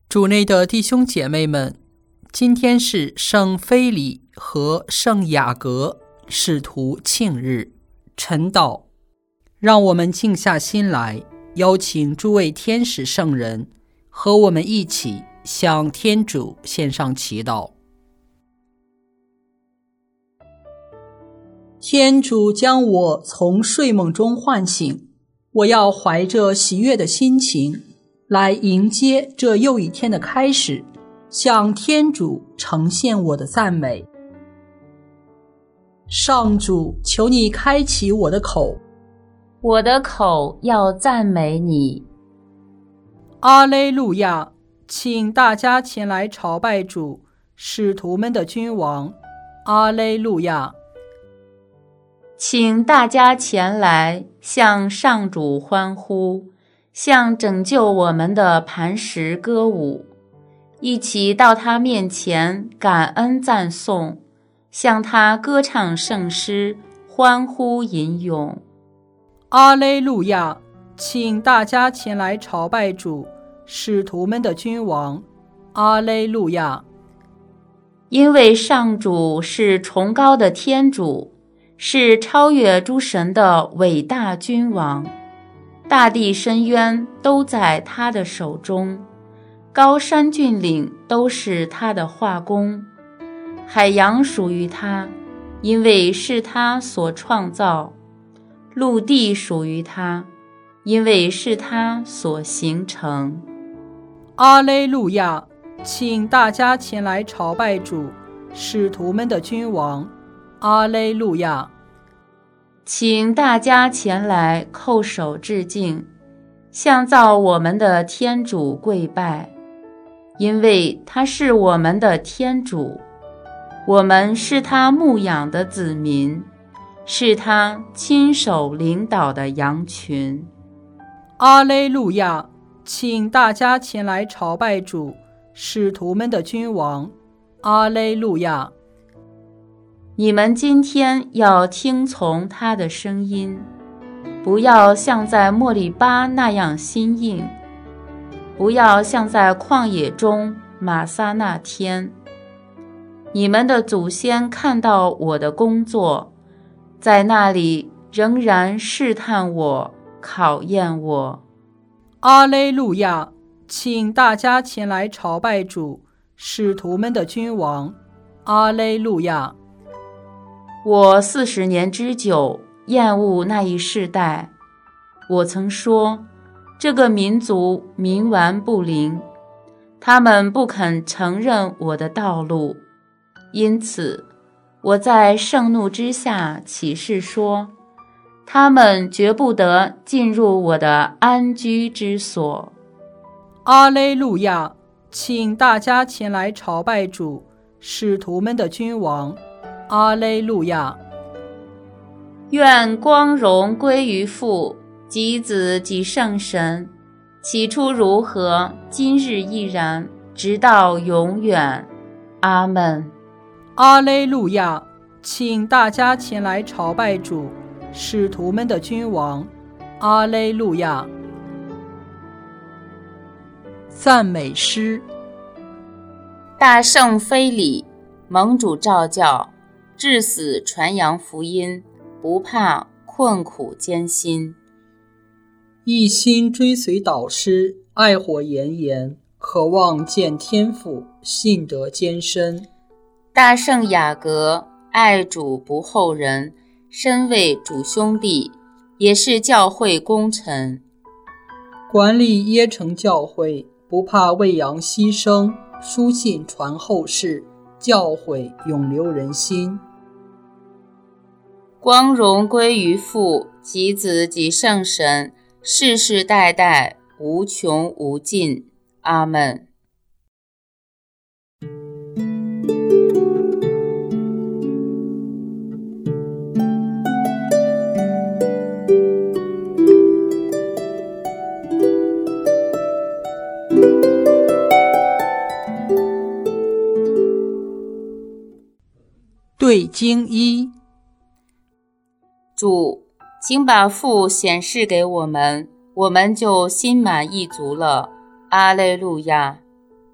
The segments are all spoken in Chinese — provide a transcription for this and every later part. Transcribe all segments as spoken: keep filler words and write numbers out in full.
主内的弟兄姐妹们，今天是圣菲里和圣雅各使徒庆日，晨祷。让我们静下心来，邀请诸位天使圣人和我们一起向天主献上祈祷。天主将我从睡梦中唤醒，我要怀着喜悦的心情来迎接这又一天的开始，向天主呈现我的赞美。上主，求你开启我的口， 我的口要赞美你。 阿肋路亚！请大家前来朝拜主，使徒们的君王。阿肋路亚！ 请大家前来向上主欢呼，向拯救我们的磐石歌舞，一起到他面前感恩赞颂，向他歌唱圣诗，欢呼吟咏。 阿肋路亚！请大家前来朝拜主，使徒们的君王。阿肋路亚！ 因为上主是崇高的天主，是超越诸神的伟大君王，大地深渊都在他的手中，高山峻岭都是他的画工，海洋属于他，因为是他所创造，陆地属于他，因为是他所形成。 阿肋路亚！请大家前来朝拜主，使徒们的君王。阿肋路亚！ 请大家前来叩首致敬，向造我们的天主跪拜，因为他是我们的天主，我们是他牧养的子民，是他亲手领导的羊群。 阿肋路亚！请大家前来朝拜主，使徒们的君王。阿肋路亚！ 你们今天要听从他的声音，不要像在莫利巴那样心硬，不要像在旷野中玛撒那天。你们的祖先看到我的工作，在那里仍然试探我，考验我。 阿肋路亚！请大家前来朝拜主，使徒们的君王。阿肋路亚！ 我四十年之久，厌恶那一世代。我曾说，这个民族冥顽不灵，他们不肯承认我的道路。因此，我在盛怒之下起誓说，他们绝不得进入我的安居之所。 阿肋路亚！请大家前来朝拜主，使徒们的君王。阿肋路亚！ 愿光荣归于父及子及圣神，起初如何，今日亦然，直到永远。阿们。 阿肋路亚！请大家前来朝拜主，使徒们的君王。阿肋路亚！赞美诗。 大圣非礼，蒙主召教，至死传扬福音，不怕困苦艰辛。 一心追随导师，爱火炎炎，渴望见天父，信德坚深。 大圣雅各，爱主不后人，身为主兄弟，也是教会功臣。 管理耶城教会，不怕喂养牺牲，书信传后世，教诲永留人心。 光荣归于父及子及圣神，世世代代无穷无尽。阿们。 对经一。 主，请把父显示给我们，我们就心满意足了。阿肋路亚。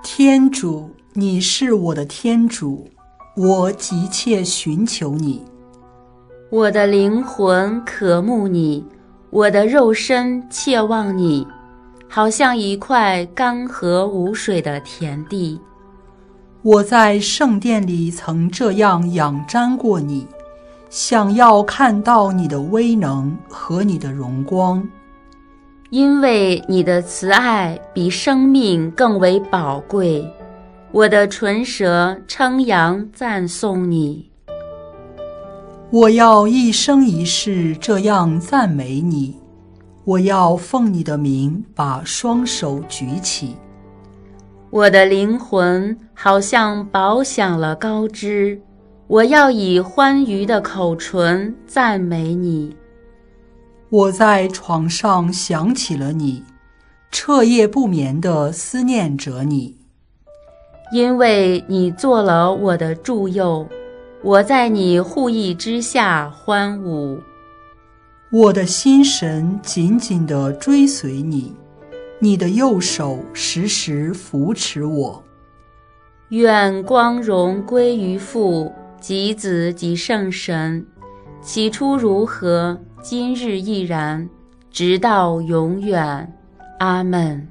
天主，你是我的天主，我急切寻求你。 我的灵魂渴慕你，我的肉身切望你，好像一块干涸无水的田地。 我在圣殿里曾这样仰瞻过你，想要看到你的威能和你的荣光。 因为你的慈爱比生命更为宝贵，我的唇舌称扬赞颂你。 我要一生一世这样赞美你，我要奉你的名把双手举起。 我的灵魂好像饱享了高枝，我要以欢愉的口唇赞美你。 我在床上想起了你，彻夜不眠地思念着你。 因为你做了我的助佑，我在你护翼之下欢舞。 我的心神紧紧地追随你，你的右手时时扶持我。 愿光荣归于父及子及圣神，起初如何，今日亦然，直到永远。阿们。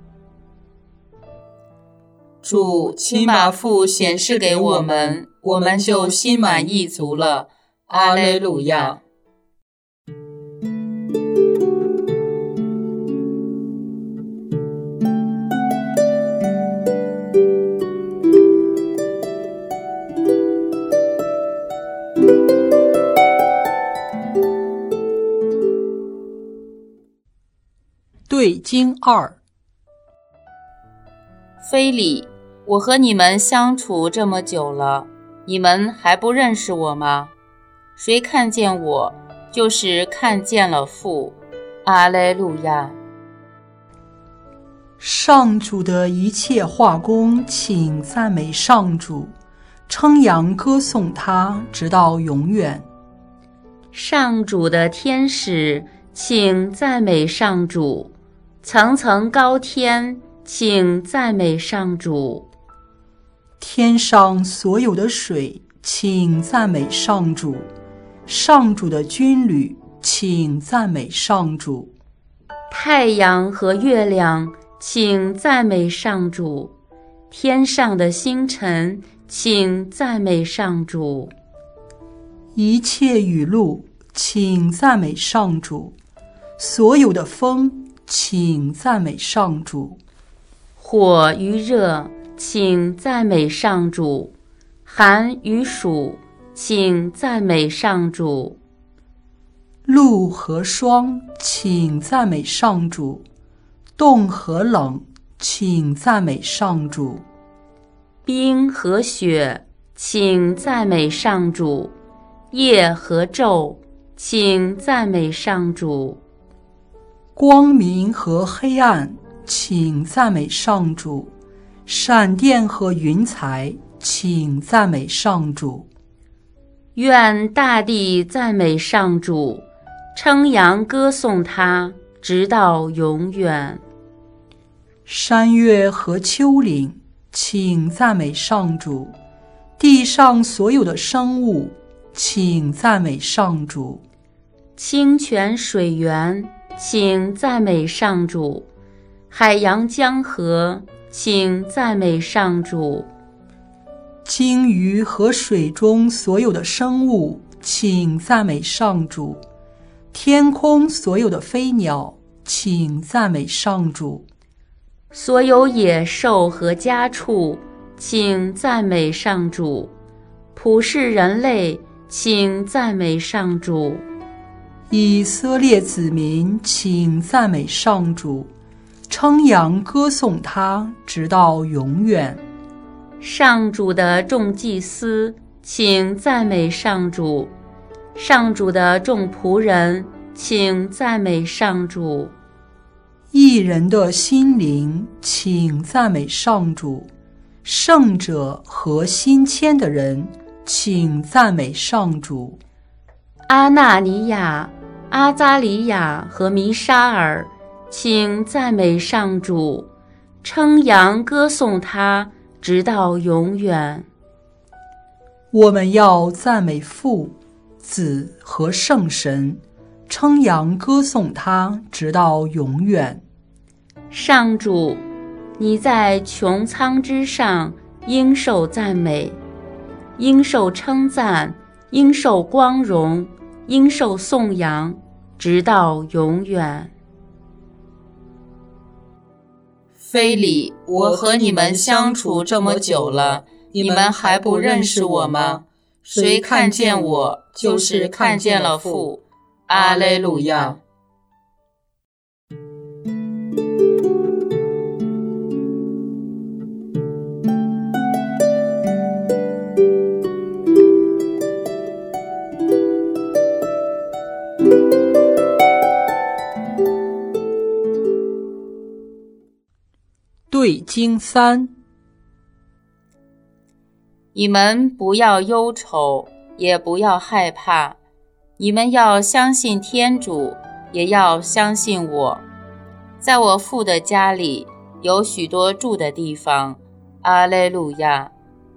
主请把父显示给我们，我们就心满意足了。阿肋路亚。 对经二。 非礼，我和你们相处这么久了，你们还不认识我吗？谁看见我，就是看见了父。阿肋路亚。 上主的一切化工，请赞美上主，称扬歌颂他，直到永远。 上主的天使，请赞美上主，层层高天，请赞美上主。 天上所有的水，请赞美上主，上主的军旅，请赞美上主。 太阳和月亮，请赞美上主，天上的星辰，请赞美上主。 一切雨露，请赞美上主，所有的风，请赞美上主。 火与热，请赞美上主，寒与暑，请赞美上主。 露和霜，请赞美上主，冻和冷，请赞美上主。 冰和雪，请赞美上主，夜和昼，请赞美上主。 光明和黑暗，请赞美上主，闪电和云彩，请赞美上主。 愿大地赞美上主，称扬歌颂他，直到永远。 山岳和丘陵，请赞美上主，地上所有的生物，请赞美上主。 清泉水源，请赞美上主，海洋江河，请赞美上主。 鲸鱼和水中所有的生物，请赞美上主。天空所有的飞鸟，请赞美上主。 所有野兽和家畜，请赞美上主。普世人类，请赞美上主。 以色列子民，请赞美上主，称扬歌颂他，直到永远。 上主的众祭司，请赞美上主。上主的众仆人，请赞美上主。 义人的心灵，请赞美上主。圣者和心谦的人，请赞美上主。 阿纳尼亚、阿扎里亚和弥沙尔，请赞美上主。 称扬歌颂他，直到永远。 我们要赞美父、子和圣神，称扬歌颂他，直到永远。 上主，你在穹苍之上应受赞美，应受称赞，应受光荣，应受颂扬，直到永远。 非礼，我和你们相处这么久了，你们还不认识我吗？谁看见我，就是看见了父。阿肋路亚。 对经三， 你们不要忧愁，也不要害怕，你们要相信天主，也要相信我。在我父的家里有许多住的地方。阿肋路亚。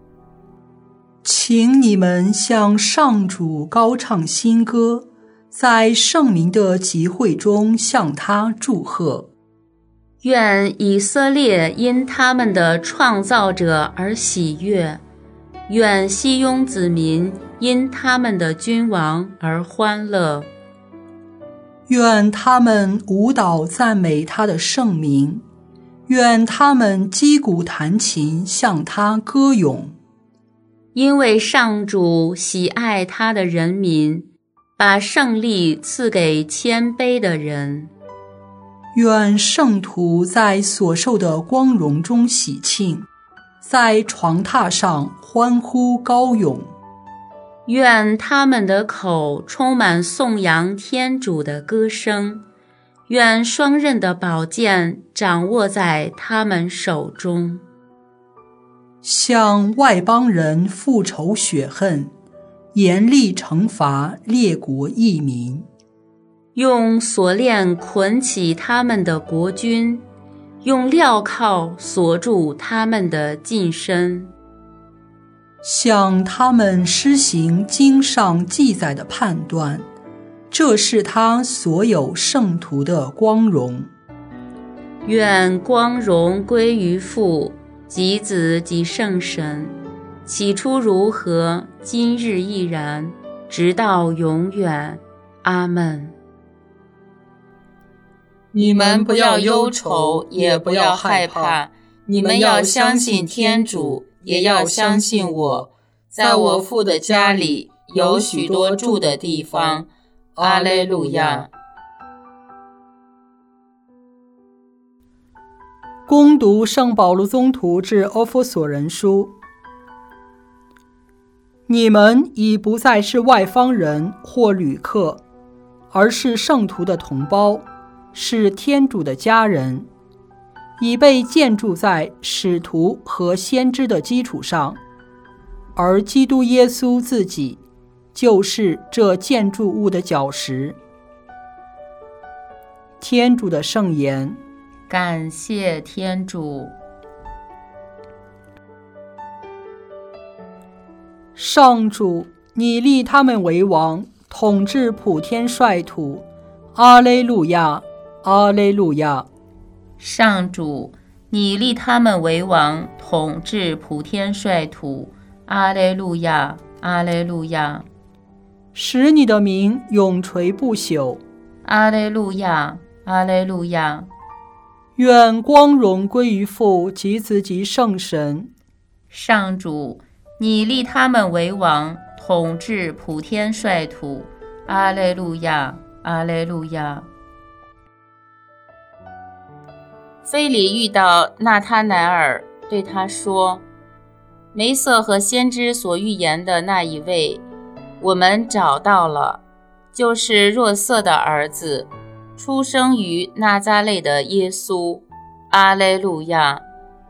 请你们向上主高唱新歌，在圣明的集会中向他祝贺。 愿以色列因他们的创造者而喜悦，愿西雍子民因他们的君王而欢乐。 愿他们舞蹈赞美他的圣名，愿他们击鼓弹琴向他歌咏。 因为上主喜爱他的人民，把胜利赐给谦卑的人。 愿圣徒在所受的光荣中喜庆，在床榻上欢呼高咏。 愿他们的口充满颂扬天主的歌声，愿双刃的宝剑掌握在他们手中。 向外邦人复仇雪恨，严厉惩罚列国异民。 用锁链捆起他们的国君，用镣铐锁住他们的近身。 向他们施行经上记载的判断，这是他所有圣徒的光荣。 愿光荣归于父、及子、及圣神，起初如何，今日亦然，直到永远。阿们。 你们不要忧愁，也不要害怕，你们要相信天主，也要相信我。在我父的家里有许多住的地方。阿肋路亚。 恭读圣保禄宗徒致欧弗所人书。你们已不再是外邦人或旅客，而是圣徒的同胞，是天主的家人，已被建筑在使徒和先知的基础上，而基督耶稣自己就是这建筑物的脚石。天主的圣言。 感谢天主。 上主，你立他们为王，统治普天率土。阿肋路亚，阿肋路亚。 上主，你立他们为王，统治普天率土。阿肋路亚，阿肋路亚。 使你的名永垂不朽。 阿肋路亚，阿肋路亚。 愿光荣归于父、及子、及圣神。 上主，你立他们为王，统治普天率土。阿肋路亚，阿肋路亚。 非礼遇到纳他乃尔，对他说：梅瑟和先知所预言的那一位，我们找到了，就是若瑟的儿子，出生于纳匝肋的耶稣。阿肋路亚。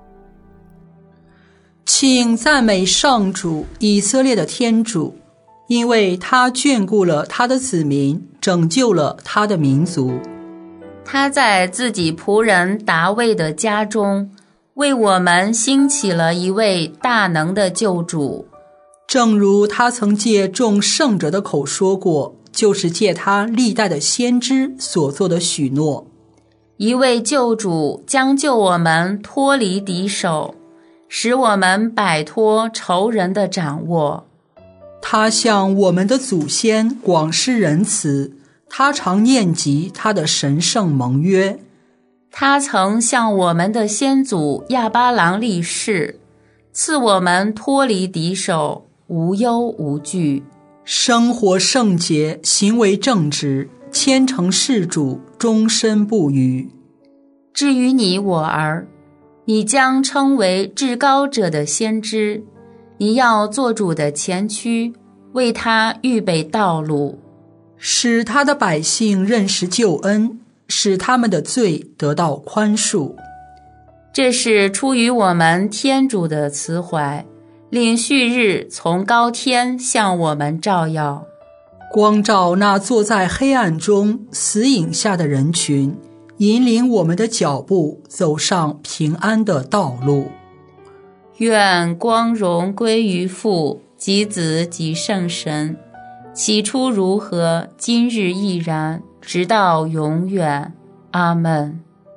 请赞美上主，以色列的天主，因为他眷顾了他的子民，拯救了他的民族。 他在自己仆人达味的家中为我们兴起了一位大能的救主， 正如他曾借众圣者的口说过，就是借他历代的先知所做的许诺。 一位救主将救我们脱离敌手，使我们摆脱仇人的掌握。 他向我们的祖先广施仁慈，他常念及他的神圣盟约。 他曾向我们的先祖亚巴郎立誓，赐我们脱离敌手，无忧无惧， 生活圣洁，行为正直，虔诚事主，终身不渝。 至于你我儿，你将称为至高者的先知，你要做主的前驱，为他预备道路， 使他的百姓认识救恩，使他们的罪得到宽恕。 这是出于我们天主的慈怀，令旭日从高天向我们照耀， 光照那坐在黑暗中死影下的人群，引领我们的脚步走上平安的道路。 愿光荣归于父及子及圣神，起初如何，今日亦然，直到永远。阿们。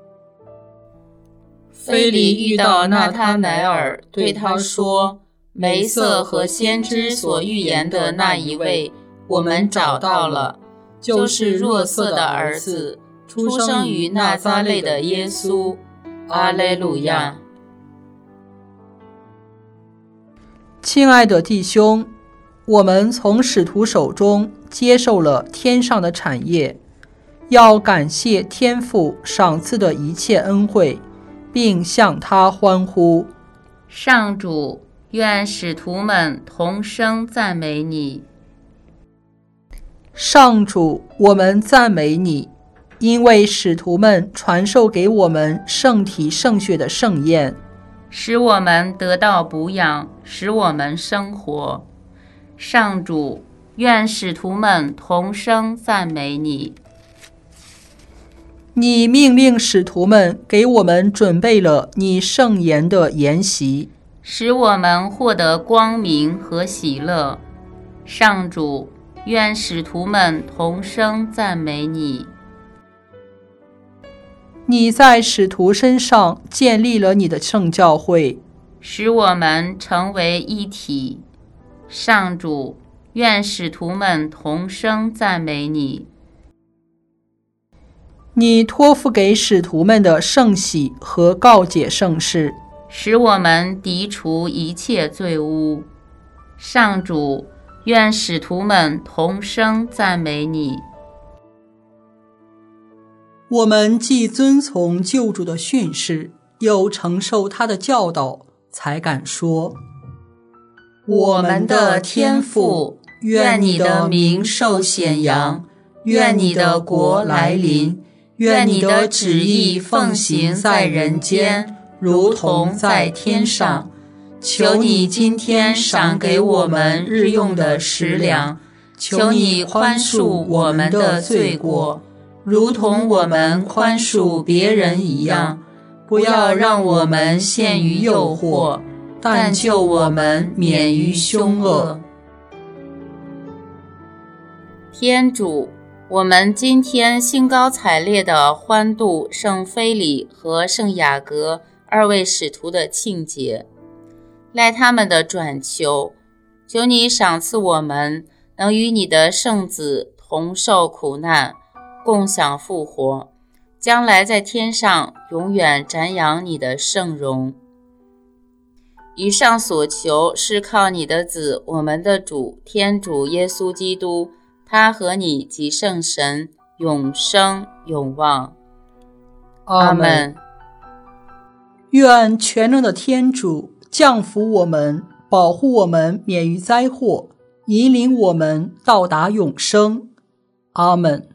腓力遇到纳他乃耳，对他说：梅瑟和先知所预言的那一位，我们找到了，就是若瑟的儿子，出生于纳匝肋的耶稣。阿肋路亚。 亲爱的弟兄，我们从使徒手中接受了天上的产业，要感谢天父赏赐的一切恩惠，并向他欢呼。 上主，愿使徒们同声赞美你。 上主，我们赞美你，因为使徒们传授给我们圣体圣血的盛宴， 使我们得到补养，使我们生活。上主，愿使徒们同声赞美你。 你命令使徒们给我们准备了你圣言的筵席， 使我们获得光明和喜乐。上主，愿使徒们同声赞美你。 你在使徒身上建立了你的圣教会， 使我们成为一体。上主，愿使徒们同声赞美你。 你托付给使徒们的圣喜和告解圣事， 使我们涤除一切罪污。上主，愿使徒们同声赞美你。 我们既遵从救主的训示，又承受他的教导，才敢说： 我们的天父，愿你的名受显扬，愿你的国来临，愿你的旨意奉行在人间，如同在天上。求你今天赏给我们日用的食粮，求你宽恕我们的罪过，如同我们宽恕别人一样，不要让我们陷于诱惑，但救我们免于凶恶。 天主，我们今天兴高采烈地欢度圣腓里和圣雅各二位使徒的庆节，赖他们的转求，求你赏赐我们能与你的圣子同受苦难，共享复活，将来在天上永远瞻仰你的圣容。以上所求是靠你的子，我们的主天主耶稣基督，他和你及圣神永生永望。阿们。 愿全能的天主降福我们，保护我们免于灾祸，引领我们到达永生。阿们。